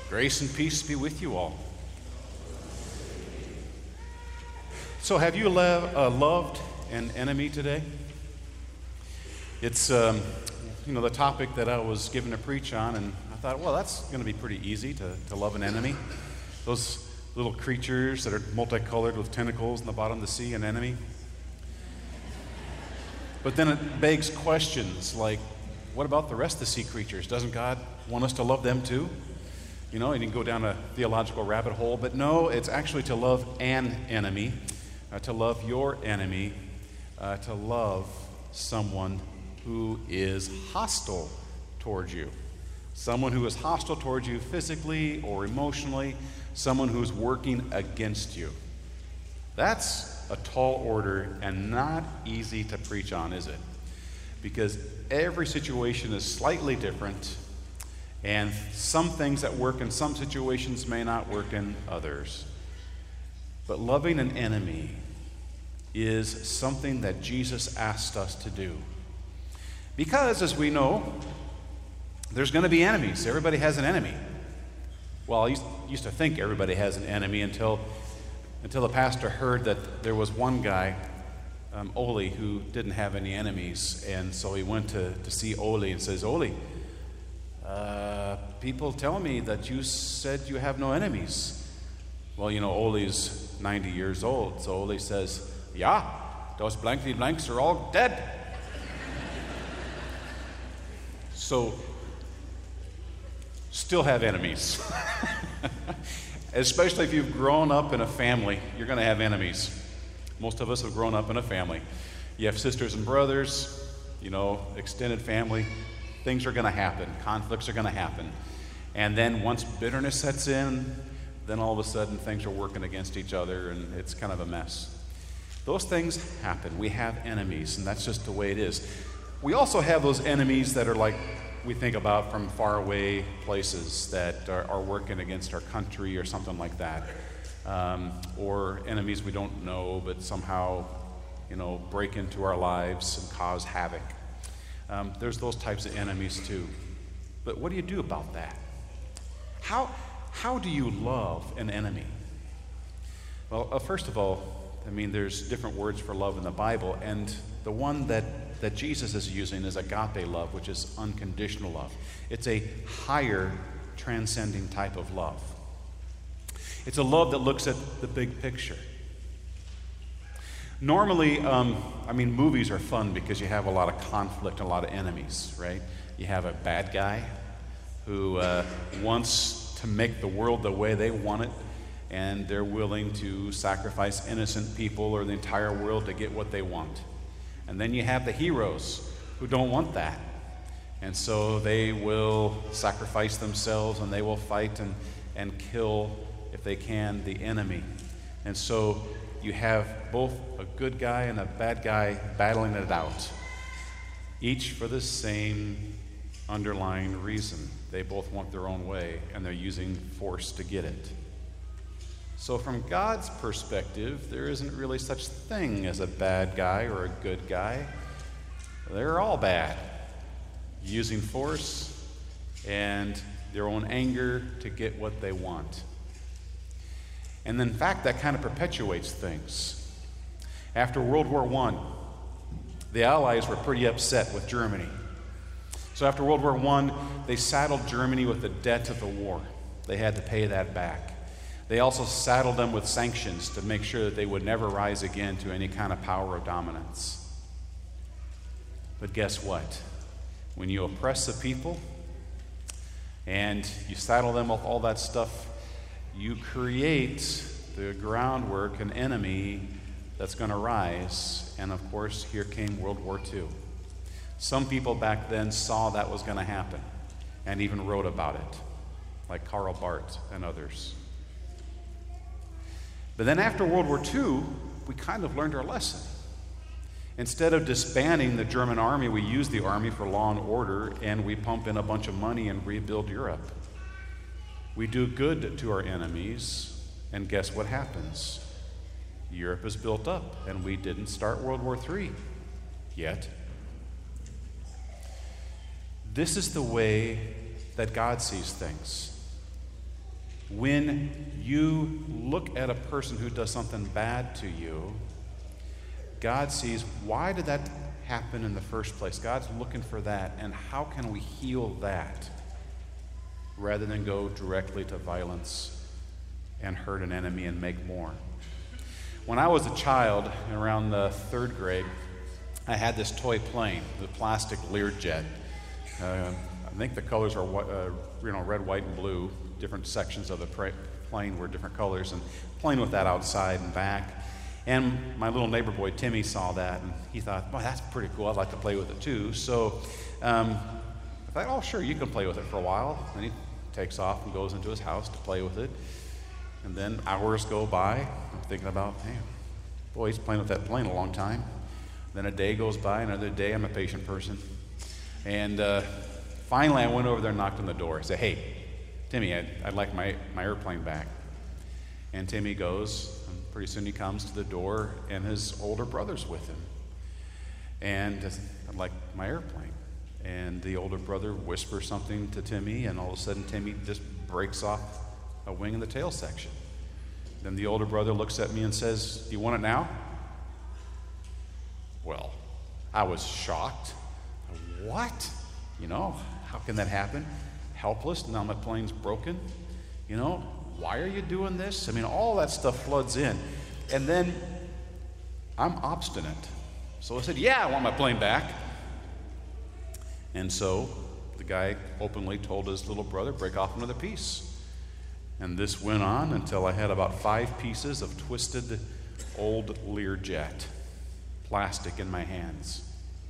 Grace and peace be with you all. So have you loved an enemy today? It's, the topic that I was given to preach on, and I thought, well, that's going to be pretty easy to love an enemy. Those little creatures that are multicolored with tentacles in the bottom of the sea, an enemy. But then it begs questions like, what about the rest of the sea creatures? Doesn't God want us to love them too? You can go down a theological rabbit hole, but no, it's actually to love an enemy, to love your enemy, to love someone who is hostile towards you. Someone who is hostile towards you physically or emotionally, someone who's working against you. That's a tall order and not easy to preach on, is it? Because every situation is slightly different, and some things that work in some situations may not work in others. But loving an enemy is something that Jesus asked us to do. Because, as we know, there's going to be enemies. Everybody has an enemy. Well, I used to think everybody has an enemy until the pastor heard that there was one guy, Oli, who didn't have any enemies. And so he went to see Oli and says, Oli, people tell me that you said you have no enemies. Well, Oli's 90 years old, so Oli says, yeah, those blankety blanks are all dead. So, still have enemies. Especially if you've grown up in a family, you're going to have enemies. Most of us have grown up in a family. You have sisters and brothers, extended family. Things are going to happen. Conflicts are going to happen. And then once bitterness sets in, then all of a sudden things are working against each other and it's kind of a mess. Those things happen. We have enemies, and that's just the way it is. We also have those enemies that are like we think about from faraway places that are working against our country or something like that. Or enemies we don't know but somehow, break into our lives and cause havoc. There's those types of enemies too. But what do you do about that? How do you love an enemy? Well, first of all, there's different words for love in the Bible, and the one that Jesus is using is agape love, which is unconditional love. It's a higher, transcending type of love. It's a love that looks at the big picture. Normally, movies are fun because you have a lot of conflict and a lot of enemies, right? You have a bad guy who wants to make the world the way they want it, and they're willing to sacrifice innocent people or the entire world to get what they want. And then you have the heroes who don't want that. And so they will sacrifice themselves and they will fight and kill, if they can, the enemy. And so you have both a good guy and a bad guy battling it out, each for the same underlying reason. They both want their own way, and they're using force to get it. So from God's perspective, there isn't really such thing as a bad guy or a good guy. They're all bad, using force and their own anger to get what they want. And in fact, that kind of perpetuates things. After World War I, the Allies were pretty upset with Germany. So after World War I, they saddled Germany with the debt of the war. They had to pay that back. They also saddled them with sanctions to make sure that they would never rise again to any kind of power of dominance. But guess what? When you oppress a people and you saddle them with all that stuff, you create the groundwork, an enemy that's going to rise. And of course, here came World War II. Some people back then saw that was going to happen and even wrote about it, like Karl Barth and others. But then after World War II, we kind of learned our lesson. Instead of disbanding the German army, we used the army for law and order, and we pump in a bunch of money and rebuild Europe. We do good to our enemies, and guess what happens? Europe is built up, and we didn't start World War III yet. This is the way that God sees things. When you look at a person who does something bad to you, God sees, why did that happen in the first place? God's looking for that, and how can we heal that rather than go directly to violence and hurt an enemy and make more? When I was a child, around the third grade, I had this toy plane, the plastic Learjet. I think the colors are red, white, and blue. Different sections of the plane were different colors, and playing with that outside and back. And my little neighbor boy, Timmy, saw that, and he thought, boy, that's pretty cool. I'd like to play with it too. So I thought, oh, sure, you can play with it for a while. And he takes off and goes into his house to play with it. And then hours go by. I'm thinking about, hey, boy, he's playing with that plane a long time. Then a day goes by, another day. I'm a patient person. And finally, I went over there and knocked on the door. I said, hey, Timmy, I'd like my airplane back. And Timmy goes, and pretty soon he comes to the door, and his older brother's with him. And I'd like my airplane. And the older brother whispers something to Timmy, and all of a sudden Timmy just breaks off a wing in the tail section. Then the older brother looks at me and says, do you want it now? Well, I was shocked. What? How can that happen? Helpless, now my plane's broken. Why are you doing this? All that stuff floods in. And then I'm obstinate. So I said, yeah, I want my plane back. And so the guy openly told his little brother, break off another piece. And this went on until I had about 5 pieces of twisted old Learjet plastic in my hands.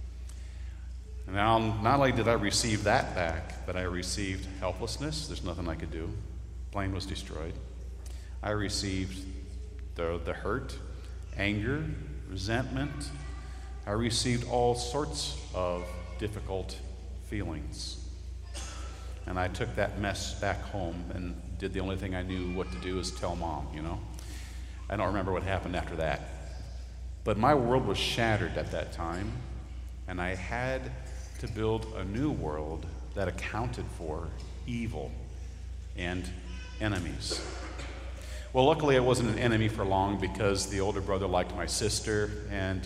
And now, not only did I receive that back, but I received helplessness. There's nothing I could do. Plane was destroyed. I received the hurt, anger, resentment. I received all sorts of difficult feelings. And I took that mess back home and did the only thing I knew what to do is tell Mom, I don't remember what happened after that. But my world was shattered at that time, and I had to build a new world that accounted for evil and enemies. Well, luckily I wasn't an enemy for long because the older brother liked my sister, and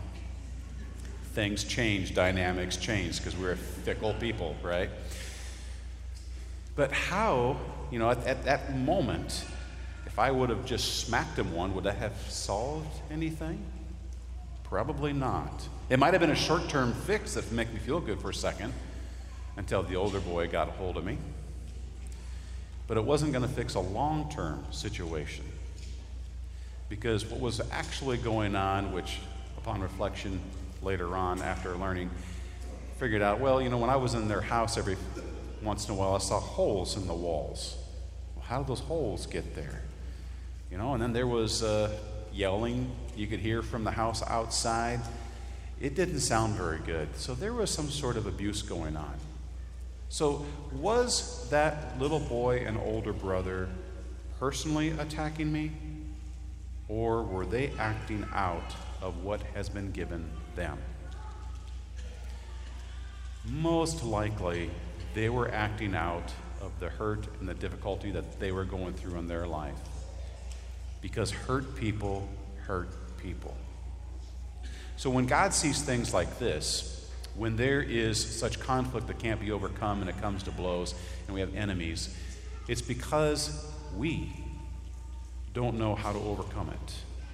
things changed, dynamics changed, because we're fickle people, right? But how, at that moment, if I would have just smacked him one, would that have solved anything? Probably not. It might have been a short-term fix that would make me feel good for a second until the older boy got a hold of me. But it wasn't going to fix a long-term situation, because what was actually going on, which upon reflection later on after learning, figured out, well, when I was in their house every once in a while, I saw holes in the walls. Well, how did those holes get there? And then there was yelling you could hear from the house outside. It didn't sound very good. So there was some sort of abuse going on. So was that little boy and older brother personally attacking me? Or were they acting out of what has been given them? Most likely, they were acting out of the hurt and the difficulty that they were going through in their life. Because hurt people hurt people. So when God sees things like this, when there is such conflict that can't be overcome and it comes to blows and we have enemies, it's because we don't know how to overcome it.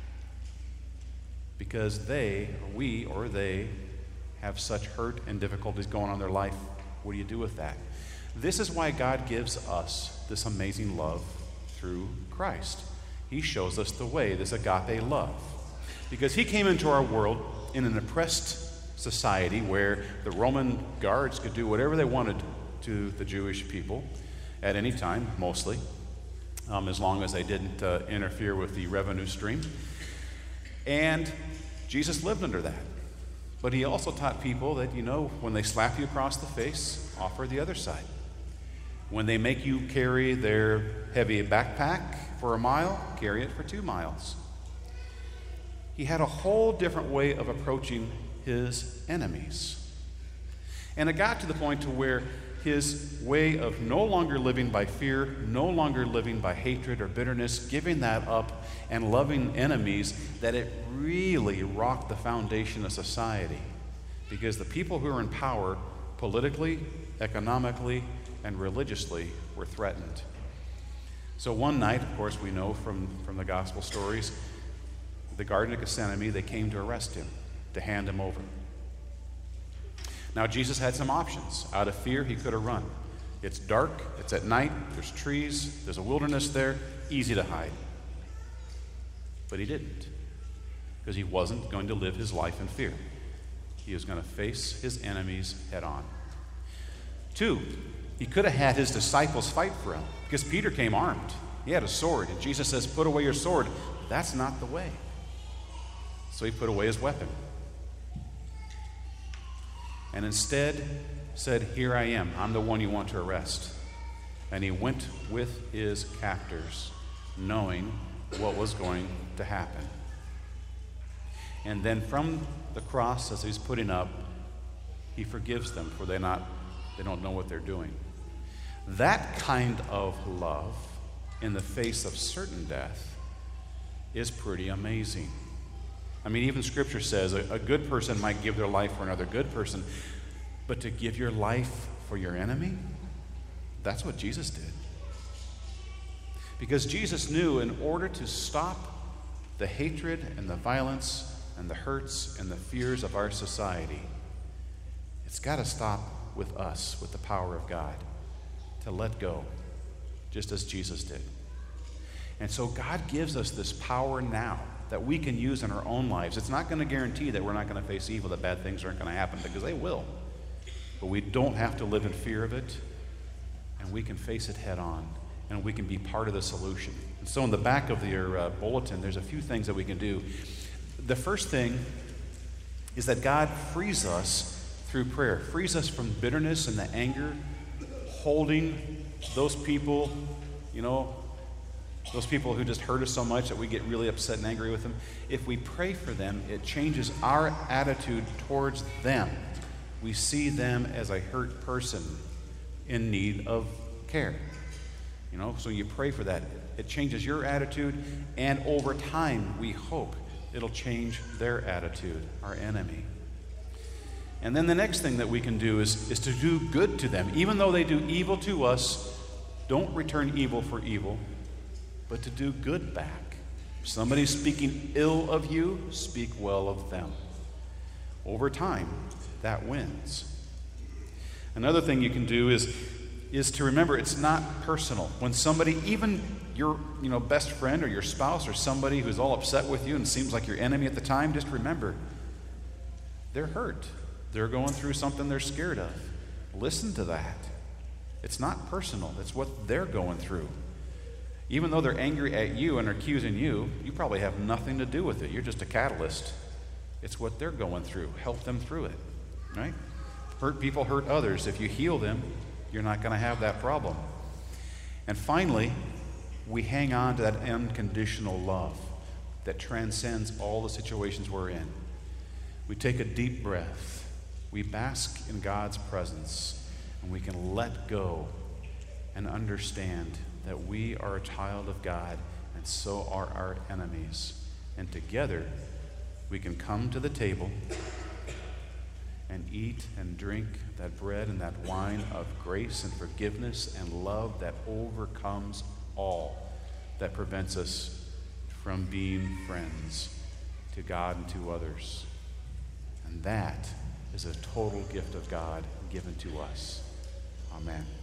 Because we have such hurt and difficulties going on in their life. What do you do with that? This is why God gives us this amazing love through Christ. He shows us the way, this agape love. Because he came into our world in an oppressed society where the Roman guards could do whatever they wanted to the Jewish people at any time, mostly, as long as they didn't interfere with the revenue stream. And Jesus lived under that. But he also taught people that, when they slap you across the face, offer the other side. When they make you carry their heavy backpack for a mile, carry it for 2 miles. He had a whole different way of approaching his enemies. And it got to the point to where his way of no longer living by fear, no longer living by hatred or bitterness, giving that up and loving enemies, that it really rocked the foundation of society. Because the people who were in power, politically, economically, and religiously, were threatened. So one night, of course, we know from the gospel stories, the Garden of Gethsemane, they came to arrest him, to hand him over. Now, Jesus had some options. Out of fear, he could have run. It's dark, it's at night, there's trees, there's a wilderness there, easy to hide. But he didn't, because he wasn't going to live his life in fear. He was going to face his enemies head on. 2, he could have had his disciples fight for him, because Peter came armed. He had a sword, and Jesus says, "Put away your sword." That's not the way. So he put away his weapon. And instead said, "Here I am. I'm the one you want to arrest." And he went with his captors, knowing what was going to happen. And then from the cross, as he's putting up, he forgives them, for they don't know what they're doing. That kind of love in the face of certain death is pretty amazing. I mean, even Scripture says a good person might give their life for another good person, but to give your life for your enemy, that's what Jesus did. Because Jesus knew in order to stop the hatred and the violence and the hurts and the fears of our society, it's got to stop with us, with the power of God, to let go, just as Jesus did. And so God gives us this power now that we can use in our own lives. It's not going to guarantee that we're not going to face evil, that bad things aren't going to happen, because they will. But we don't have to live in fear of it, and we can face it head on, and we can be part of the solution. And so in the back of your bulletin, there's a few things that we can do. The first thing is that God frees us through prayer, frees us from bitterness and the anger, holding those people, those people who just hurt us so much that we get really upset and angry with them. If we pray for them, it changes our attitude towards them. We see them as a hurt person in need of care. So you pray for that. It changes your attitude, and over time, we hope it'll change their attitude, our enemy. And then the next thing that we can do is to do good to them. Even though they do evil to us, don't return evil for evil, but to do good back. If somebody's speaking ill of you, speak well of them. Over time, that wins. Another thing you can do is to remember it's not personal. When somebody, even your best friend or your spouse or somebody who's all upset with you and seems like your enemy at the time, just remember they're hurt. They're going through something they're scared of. Listen to that. It's not personal. It's what they're going through. Even though they're angry at you and are accusing you, you probably have nothing to do with it. You're just a catalyst. It's what they're going through. Help them through it, right? Hurt people hurt others. If you heal them, you're not going to have that problem. And finally, we hang on to that unconditional love that transcends all the situations we're in. We take a deep breath. We bask in God's presence, and we can let go and understand that we are a child of God, and so are our enemies. And together, we can come to the table and eat and drink that bread and that wine of grace and forgiveness and love that overcomes all that prevents us from being friends to God and to others. And that is a total gift of God given to us. Amen.